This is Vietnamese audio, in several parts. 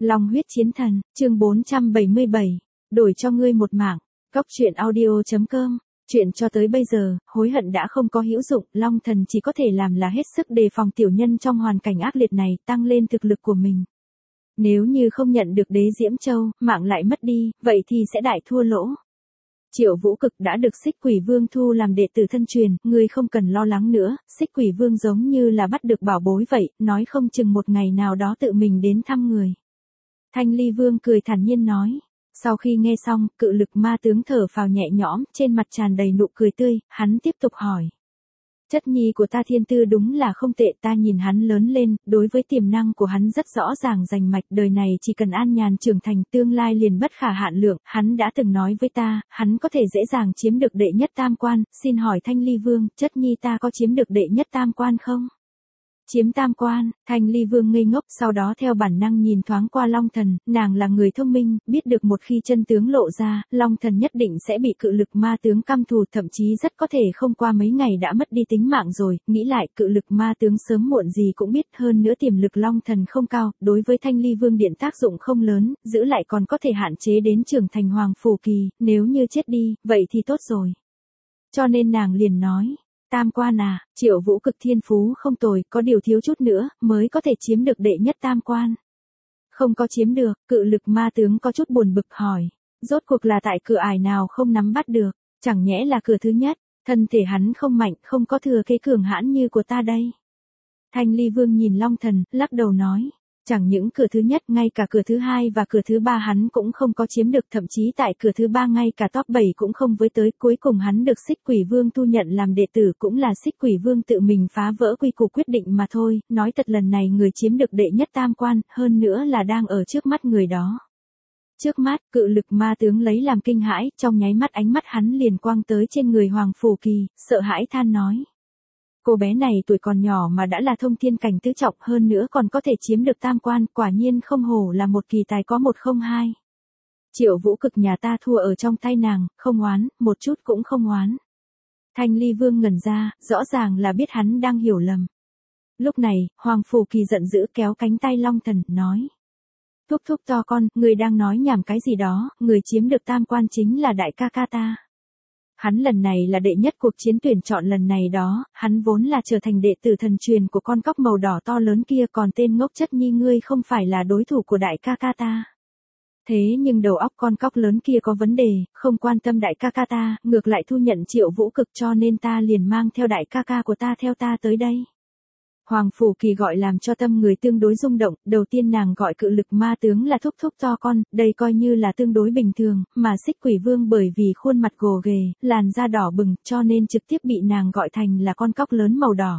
Long huyết chiến thần, chương 477, đổi cho ngươi một mạng, Cóc truyện audio.com. Chuyện cho tới bây giờ, hối hận đã không có hữu dụng, Long thần chỉ có thể làm là hết sức đề phòng tiểu nhân trong hoàn cảnh ác liệt này, tăng lên thực lực của mình. Nếu như không nhận được đế Diễm Châu, mạng lại mất đi, vậy thì sẽ đại thua lỗ. Triệu Vũ Cực đã được Xích Quỷ Vương thu làm đệ tử thân truyền, ngươi không cần lo lắng nữa, Xích Quỷ Vương giống như là bắt được bảo bối vậy, nói không chừng một ngày nào đó tự mình đến thăm người. Thanh Ly Vương cười thản nhiên nói. Sau khi nghe xong, cự lực ma tướng thở phào nhẹ nhõm, trên mặt tràn đầy nụ cười tươi, hắn tiếp tục hỏi. Chất nhi của ta Thiên Tư đúng là không tệ, ta nhìn hắn lớn lên, đối với tiềm năng của hắn rất rõ ràng rành mạch, đời này chỉ cần an nhàn trưởng thành tương lai liền bất khả hạn lượng, hắn đã từng nói với ta, hắn có thể dễ dàng chiếm được đệ nhất tam quan, xin hỏi Thanh Ly Vương, chất nhi ta có chiếm được đệ nhất tam quan không? Chiếm tam quan, Thanh Ly Vương ngây ngốc, sau đó theo bản năng nhìn thoáng qua Long Thần, nàng là người thông minh, biết được một khi chân tướng lộ ra, Long Thần nhất định sẽ bị cự lực ma tướng căm thù, thậm chí rất có thể không qua mấy ngày đã mất đi tính mạng rồi, nghĩ lại cự lực ma tướng sớm muộn gì cũng biết, hơn nữa tiềm lực Long Thần không cao, đối với Thanh Ly Vương điện tác dụng không lớn, giữ lại còn có thể hạn chế đến trưởng thành Hoàng Phủ Kỳ, nếu như chết đi, vậy thì tốt rồi. Cho nên nàng liền nói. Tam quan à, Triệu Vũ Cực thiên phú không tồi, có điều thiếu chút nữa, mới có thể chiếm được đệ nhất tam quan. Không có chiếm được, cự lực ma tướng có chút buồn bực hỏi. Rốt cuộc là tại cửa ải nào không nắm bắt được, chẳng nhẽ là cửa thứ nhất, thân thể hắn không mạnh, không có thừa kế cường hãn như của ta đây. Thanh Ly Vương nhìn Long Thần, lắc đầu nói. Chẳng những cửa thứ nhất, ngay cả cửa thứ hai và cửa thứ ba hắn cũng không có chiếm được, thậm chí tại cửa thứ ba ngay cả top 7 cũng không với tới, cuối cùng hắn được Xích Quỷ Vương thu nhận làm đệ tử, cũng là Xích Quỷ Vương tự mình phá vỡ quy củ quyết định mà thôi, nói thật lần này người chiếm được đệ nhất tam quan, hơn nữa là đang ở trước mắt người đó. Trước mắt, cự lực ma tướng lấy làm kinh hãi, trong nháy mắt ánh mắt hắn liền quang tới trên người Hoàng Phủ Kỳ, sợ hãi than nói. Cô bé này tuổi còn nhỏ mà đã là thông thiên cảnh tứ trọng, hơn nữa còn có thể chiếm được tam quan, quả nhiên không hổ là một kỳ tài có một không hai. Triệu Vũ Cực nhà ta thua ở trong tay nàng, không oán, một chút cũng không oán. Thanh Ly Vương ngẩn ra, rõ ràng là biết hắn đang hiểu lầm. Lúc này, Hoàng Phủ Kỳ giận dữ kéo cánh tay Long Thần, nói. Thúc thúc to con, người đang nói nhảm cái gì đó, người chiếm được tam quan chính là đại ca ca ta. Hắn lần này là đệ nhất cuộc chiến tuyển chọn lần này đó, hắn vốn là trở thành đệ tử thần truyền của con cóc màu đỏ to lớn kia, còn tên ngốc chất nhi ngươi không phải là đối thủ của đại ca ca ta. Thế nhưng đầu óc con cóc lớn kia có vấn đề, không quan tâm đại ca ca ta, ngược lại thu nhận Triệu Vũ Cực, cho nên ta liền mang theo đại ca ca của ta theo ta tới đây. Hoàng Phủ Kỳ gọi làm cho tâm người tương đối rung động, đầu tiên nàng gọi cự lực ma tướng là thúc thúc to con, đây coi như là tương đối bình thường, mà Xích Quỷ Vương bởi vì khuôn mặt gồ ghề, làn da đỏ bừng, cho nên trực tiếp bị nàng gọi thành là con cóc lớn màu đỏ.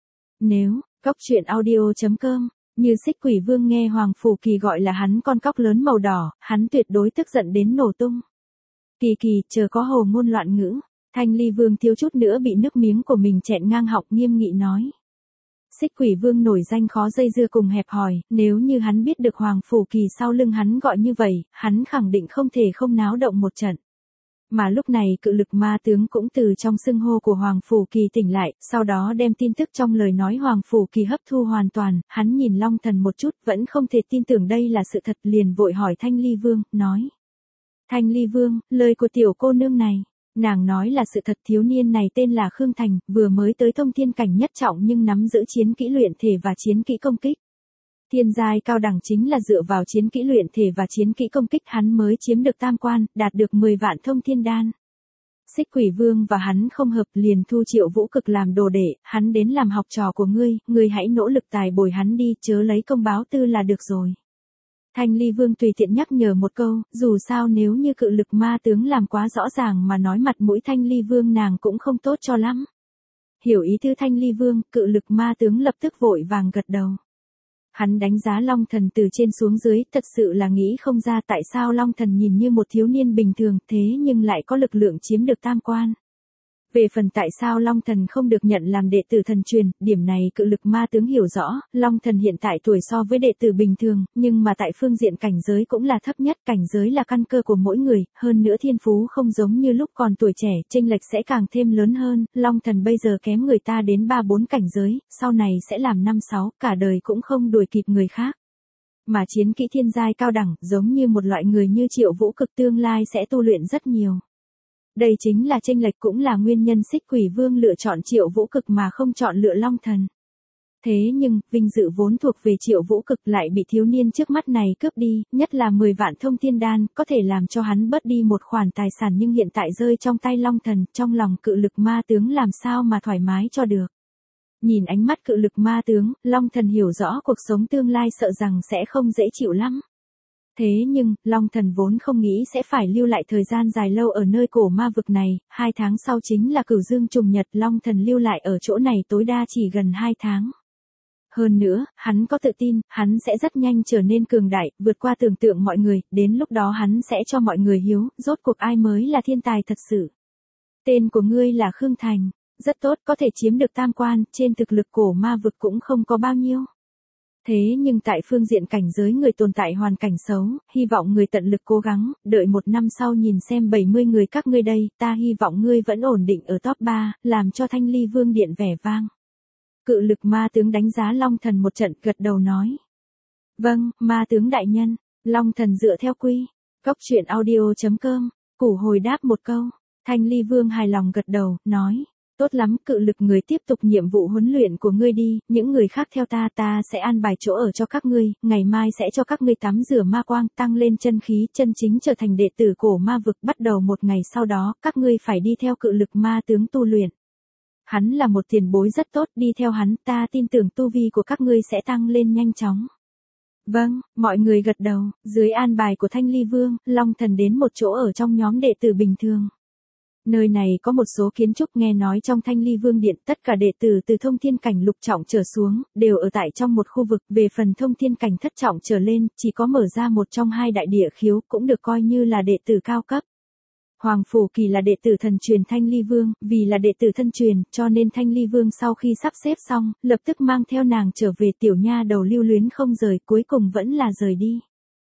Nếu, Cóc truyện audio.com, như Xích Quỷ Vương nghe Hoàng Phủ Kỳ gọi là hắn con cóc lớn màu đỏ, hắn tuyệt đối tức giận đến nổ tung. Kỳ kỳ, chờ có hồ ngôn loạn ngữ, Thanh Ly Vương thiếu chút nữa bị nước miếng của mình chẹn ngang họng, nghiêm nghị nói. Xích Quỷ Vương nổi danh khó dây dưa cùng hẹp hòi, nếu như hắn biết được Hoàng Phủ Kỳ sau lưng hắn gọi như vậy, hắn khẳng định không thể không náo động một trận. Mà lúc này cự lực ma tướng cũng từ trong xưng hô của Hoàng Phủ Kỳ tỉnh lại, sau đó đem tin tức trong lời nói Hoàng Phủ Kỳ hấp thu hoàn toàn, hắn nhìn Long Thần một chút, vẫn không thể tin tưởng đây là sự thật, liền vội hỏi Thanh Ly Vương, nói. Thanh Ly Vương, lời của tiểu cô nương này. Nàng nói là sự thật, thiếu niên này tên là Khương Thành, vừa mới tới thông thiên cảnh nhất trọng nhưng nắm giữ chiến kỹ luyện thể và chiến kỹ công kích. Thiên giai cao đẳng chính là dựa vào chiến kỹ luyện thể và chiến kỹ công kích hắn mới chiếm được tam quan, đạt được 10 vạn thông thiên đan. Xích Quỷ Vương và hắn không hợp, liền thu Triệu Vũ Cực làm đồ đệ, hắn đến làm học trò của ngươi hãy nỗ lực tài bồi hắn đi, chớ lấy công báo tư là được rồi. Thanh Ly Vương tùy tiện nhắc nhở một câu, dù sao nếu như cự lực ma tướng làm quá rõ ràng mà nói mặt mũi Thanh Ly Vương nàng cũng không tốt cho lắm. Hiểu ý tư Thanh Ly Vương, cự lực ma tướng lập tức vội vàng gật đầu. Hắn đánh giá Long Thần từ trên xuống dưới, thật sự là nghĩ không ra tại sao Long Thần nhìn như một thiếu niên bình thường thế nhưng lại có lực lượng chiếm được tam quan. Về phần tại sao Long Thần không được nhận làm đệ tử thần truyền, điểm này cự lực ma tướng hiểu rõ, Long Thần hiện tại tuổi so với đệ tử bình thường, nhưng mà tại phương diện cảnh giới cũng là thấp nhất, cảnh giới là căn cơ của mỗi người, hơn nữa thiên phú không giống như lúc còn tuổi trẻ, chênh lệch sẽ càng thêm lớn hơn, Long Thần bây giờ kém người ta đến 3-4 cảnh giới, sau này sẽ làm 5-6, cả đời cũng không đuổi kịp người khác. Mà chiến kỹ thiên giai cao đẳng, giống như một loại người như Triệu Vũ Cực tương lai sẽ tu luyện rất nhiều. Đây chính là chênh lệch, cũng là nguyên nhân Xích Quỷ Vương lựa chọn Triệu Vũ Cực mà không chọn lựa Long Thần. Thế nhưng, vinh dự vốn thuộc về Triệu Vũ Cực lại bị thiếu niên trước mắt này cướp đi, nhất là 10 vạn thông thiên đan, có thể làm cho hắn bớt đi một khoản tài sản nhưng hiện tại rơi trong tay Long Thần, trong lòng Cự Lực Ma Tướng làm sao mà thoải mái cho được. Nhìn ánh mắt Cự Lực Ma Tướng, Long Thần hiểu rõ cuộc sống tương lai sợ rằng sẽ không dễ chịu lắm. Thế nhưng, Long Thần vốn không nghĩ sẽ phải lưu lại thời gian dài lâu ở nơi cổ ma vực này, 2 tháng sau chính là Cửu Dương trùng nhật, Long Thần lưu lại ở chỗ này tối đa chỉ gần 2 tháng. Hơn nữa, hắn có tự tin, hắn sẽ rất nhanh trở nên cường đại, vượt qua tưởng tượng mọi người, đến lúc đó hắn sẽ cho mọi người hiếu, rốt cuộc ai mới là thiên tài thật sự. Tên của ngươi là Khương Thành, rất tốt, có thể chiếm được tam quan, trên thực lực cổ ma vực cũng không có bao nhiêu. Thế nhưng tại phương diện cảnh giới người tồn tại hoàn cảnh xấu, hy vọng người tận lực cố gắng, đợi 1 năm sau nhìn xem 70 người các ngươi đây, ta hy vọng ngươi vẫn ổn định ở top 3, làm cho Thanh Ly Vương Điện vẻ vang. Cự Lực Ma Tướng đánh giá Long Thần một trận, gật đầu nói. Vâng, Ma Tướng đại nhân. Long Thần dựa theo quy. Cốc truyện audio.com. Củ hồi đáp một câu. Thanh Ly Vương hài lòng gật đầu, nói. Tốt lắm, Cự Lực người tiếp tục nhiệm vụ huấn luyện của ngươi đi, những người khác theo ta sẽ an bài chỗ ở cho các ngươi, ngày mai sẽ cho các ngươi tắm rửa ma quang, tăng lên chân khí, chân chính trở thành đệ tử cổ ma vực, bắt đầu một ngày sau đó, các ngươi phải đi theo Cự Lực Ma Tướng tu luyện. Hắn là một tiền bối rất tốt, đi theo hắn, ta tin tưởng tu vi của các ngươi sẽ tăng lên nhanh chóng. Vâng, mọi người gật đầu, dưới an bài của Thanh Ly Vương, Long Thần đến một chỗ ở trong nhóm đệ tử bình thường. Nơi này có một số kiến trúc, nghe nói trong Thanh Ly Vương Điện, tất cả đệ tử từ thông thiên cảnh lục trọng trở xuống, đều ở tại trong một khu vực, về phần thông thiên cảnh thất trọng trở lên, chỉ có mở ra một trong 2 đại địa khiếu, cũng được coi như là đệ tử cao cấp. Hoàng Phủ Kỳ là đệ tử thần truyền Thanh Ly Vương, vì là đệ tử thân truyền, cho nên Thanh Ly Vương sau khi sắp xếp xong, lập tức mang theo nàng trở về, tiểu nha đầu lưu luyến không rời, cuối cùng vẫn là rời đi.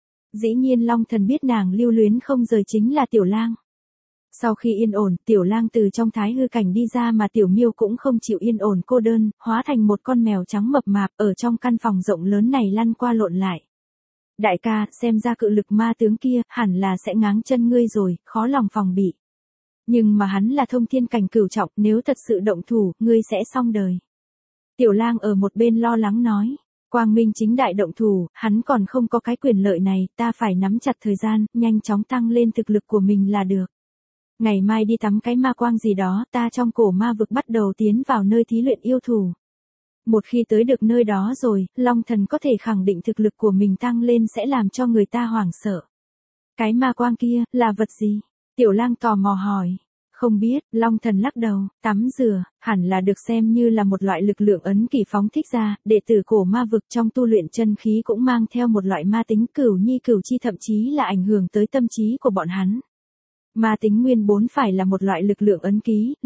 Dĩ nhiên Long Thần biết nàng lưu luyến không rời chính là Tiểu Lang. Sau khi yên ổn, Tiểu Lang từ trong thái hư cảnh đi ra mà Tiểu Miêu cũng không chịu yên ổn cô đơn, hóa thành một con mèo trắng mập mạp, ở trong căn phòng rộng lớn này lăn qua lộn lại. Đại ca, xem ra Cự Lực Ma Tướng kia, hẳn là sẽ ngáng chân ngươi rồi, khó lòng phòng bị. Nhưng mà hắn là thông thiên cảnh cửu trọng, nếu thật sự động thủ, ngươi sẽ xong đời. Tiểu Lang ở một bên lo lắng nói, quang minh chính đại động thủ, hắn còn không có cái quyền lợi này, ta phải nắm chặt thời gian, nhanh chóng tăng lên thực lực của mình là được. Ngày mai đi tắm cái ma quang gì đó, ta trong cổ ma vực bắt đầu tiến vào nơi thí luyện yêu thù. Một khi tới được nơi đó rồi, Long Thần có thể khẳng định thực lực của mình tăng lên sẽ làm cho người ta hoảng sợ. Cái ma quang kia, là vật gì? Tiểu Lang tò mò hỏi. Không biết, Long Thần lắc đầu, tắm rửa, hẳn là được xem như là một loại lực lượng ấn kỷ phóng thích ra, đệ tử cổ ma vực trong tu luyện chân khí cũng mang theo một loại ma tính cửu nhi cửu chi, thậm chí là ảnh hưởng tới tâm trí của bọn hắn. Ma tính nguyên vốn phải là một loại lực lượng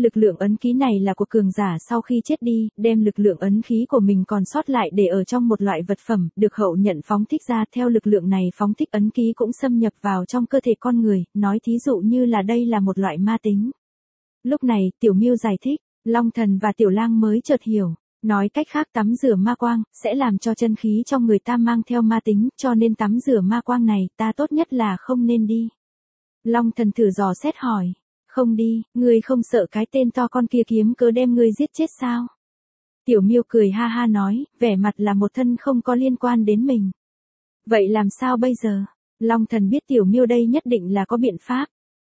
ấn ký này là của cường giả sau khi chết đi, đem lực lượng ấn khí của mình còn sót lại để ở trong một loại vật phẩm, được hậu nhận phóng thích ra, theo lực lượng này phóng thích ấn ký cũng xâm nhập vào trong cơ thể con người, nói thí dụ như là đây là một loại ma tính. Lúc này, Tiểu Miêu giải thích, Long Thần và Tiểu Lang mới chợt hiểu. Nói cách khác tắm rửa ma quang, sẽ làm cho chân khí trong người ta mang theo ma tính, cho nên tắm rửa ma quang này, ta tốt nhất là không nên đi. Long Thần thử dò xét hỏi, không đi, ngươi không sợ cái tên to con kia kiếm cớ đem ngươi giết chết sao? Tiểu Miêu cười ha ha nói, vẻ mặt là một thân không có liên quan đến mình. Vậy làm sao bây giờ? Long Thần biết Tiểu Miêu đây nhất định là có biện pháp.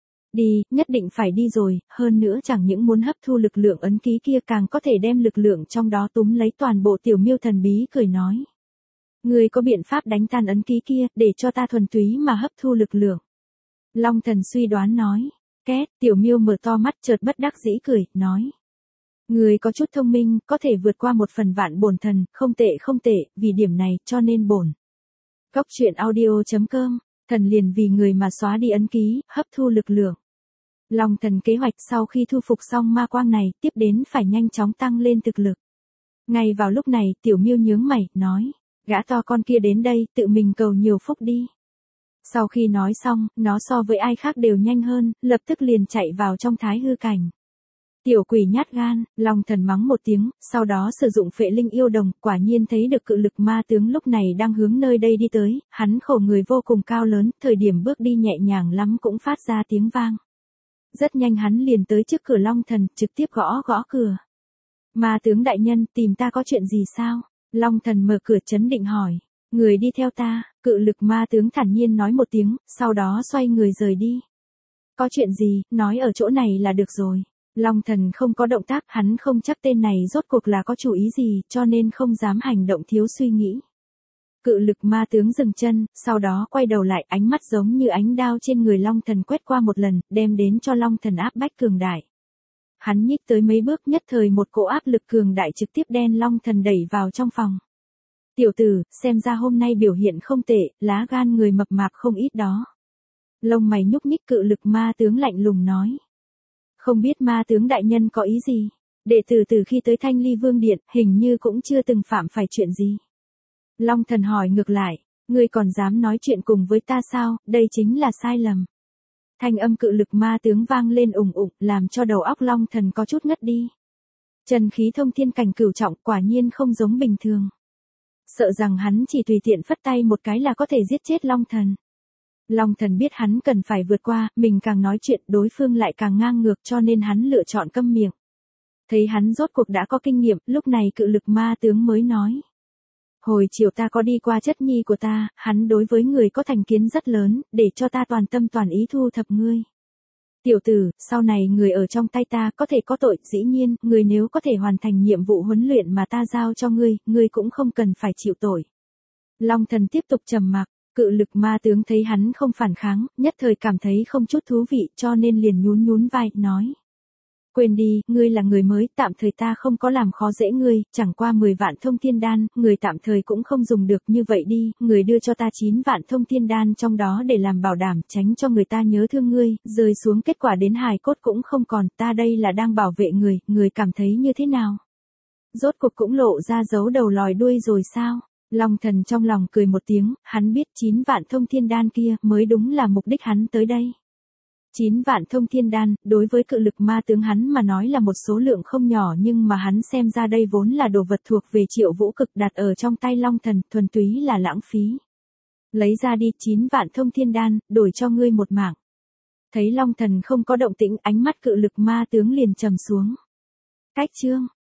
Đi, nhất định phải đi rồi, hơn nữa chẳng những muốn hấp thu lực lượng ấn ký kia càng có thể đem lực lượng trong đó túm lấy toàn bộ. Tiểu Miêu thần bí cười nói. Ngươi có biện pháp đánh tan ấn ký kia, để cho ta thuần túy mà hấp thu lực lượng. Long Thần suy đoán nói. Két, Tiểu Miêu mở to mắt chợt bất đắc dĩ cười, nói. Ngươi có chút thông minh, có thể vượt qua 1/1000 bổn thần, không tệ, vì điểm này, cho nên bổn. Cốc truyện audio.com, thần liền vì người mà xóa đi ấn ký, hấp thu lực lượng. Long Thần kế hoạch sau khi thu phục xong ma quang này, tiếp đến phải nhanh chóng tăng lên thực lực. Ngay vào lúc này, Tiểu Miêu nhướng mày, nói. Gã to con kia đến đây, tự mình cầu nhiều phúc đi. Sau khi nói xong, nó so với ai khác đều nhanh hơn, lập tức liền chạy vào trong thái hư cảnh. Tiểu quỷ nhát gan, Long Thần mắng một tiếng, sau đó sử dụng phệ linh yêu đồng, quả nhiên thấy được cự lực ma tướng lúc này đang hướng nơi đây đi tới, hắn khổ người vô cùng cao lớn, thời điểm bước đi nhẹ nhàng lắm cũng phát ra tiếng vang. Rất nhanh hắn liền tới trước cửa Long Thần, trực tiếp gõ gõ cửa. Ma tướng đại nhân, tìm ta có chuyện gì sao? Long Thần mở cửa trấn định hỏi. Người đi theo ta, cự lực ma tướng thản nhiên nói một tiếng, sau đó xoay người rời đi. Có chuyện gì, nói ở chỗ này là được rồi. Long Thần không có động tác, hắn không chắc tên này rốt cuộc là có chủ ý gì, cho nên không dám hành động thiếu suy nghĩ. Cự lực ma tướng dừng chân, sau đó quay đầu lại, ánh mắt giống như ánh đao trên người Long Thần quét qua một lần, đem đến cho Long Thần áp bách cường đại. Hắn nhích tới mấy bước, nhất thời một cỗ áp lực cường đại trực tiếp đem Long Thần đẩy vào trong phòng. Tiểu tử, xem ra hôm nay biểu hiện không tệ, lá gan người mập mạp không ít đó. Lông mày nhúc nhích, cự lực ma tướng lạnh lùng nói. Không biết ma tướng đại nhân có ý gì? Đệ tử từ khi tới Thanh Ly Vương Điện, hình như cũng chưa từng phạm phải chuyện gì. Long Thần hỏi ngược lại, ngươi còn dám nói chuyện cùng với ta sao, đây chính là sai lầm. Thanh âm cự lực ma tướng vang lên ủng ủng, làm cho đầu óc Long Thần có chút ngất đi. Chân khí thông thiên cảnh cửu trọng, quả nhiên không giống bình thường. Sợ rằng hắn chỉ tùy tiện phất tay một cái là có thể giết chết Long Thần. Long Thần biết hắn cần phải vượt qua, mình càng nói chuyện đối phương lại càng ngang ngược, cho nên hắn lựa chọn câm miệng. Thấy hắn rốt cuộc đã có kinh nghiệm, lúc này cự lực ma tướng mới nói. Hồi chiều ta có đi qua chất nhi của ta, hắn đối với người có thành kiến rất lớn, để cho ta toàn tâm toàn ý thu thập ngươi. Tiểu tử, sau này người ở trong tay ta có thể có tội, dĩ nhiên, người nếu có thể hoàn thành nhiệm vụ huấn luyện mà ta giao cho ngươi cũng không cần phải chịu tội. Long Thần tiếp tục trầm mặc, cự lực ma tướng thấy hắn không phản kháng, nhất thời cảm thấy không chút thú vị, cho nên liền nhún nhún vai, nói. Quên đi, ngươi là người mới, tạm thời ta không có làm khó dễ ngươi, chẳng qua 10 vạn thông thiên đan, người tạm thời cũng không dùng được, như vậy đi, người đưa cho ta 9 vạn thông thiên đan trong đó để làm bảo đảm, tránh cho người ta nhớ thương ngươi, rơi xuống kết quả đến hài cốt cũng không còn, ta đây là đang bảo vệ người cảm thấy như thế nào? Rốt cuộc cũng lộ ra dấu đầu lòi đuôi rồi sao? Long Thần trong lòng cười một tiếng, hắn biết 9 vạn thông thiên đan kia mới đúng là mục đích hắn tới đây. 9 vạn thông thiên đan, đối với cự lực ma tướng hắn mà nói là một số lượng không nhỏ, nhưng mà hắn xem ra đây vốn là đồ vật thuộc về Triệu Vũ Cực, đặt ở trong tay Long Thần, thuần túy là lãng phí. Lấy ra đi, 9 vạn thông thiên đan, đổi cho ngươi một mạng. Thấy Long Thần không có động tĩnh, ánh mắt cự lực ma tướng liền trầm xuống. Cách chương